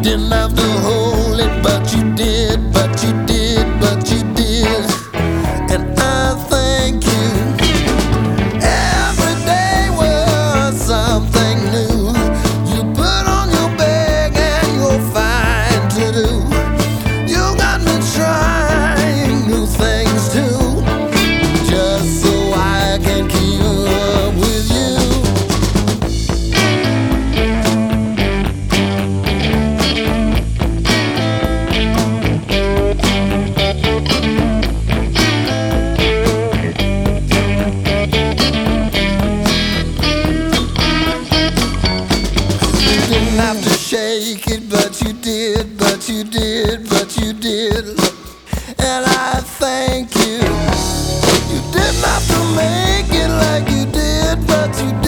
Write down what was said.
didn't have to hold it, but you did, but you did, but you did. And I thank you. Every day was something new. You put on your bag and you're fine to do. You got me trying new things too, just so I can keep up with you. You didn't have to shake it, but you did, but you did, but you did. And I thank you. You didn't have to make it like you did, but you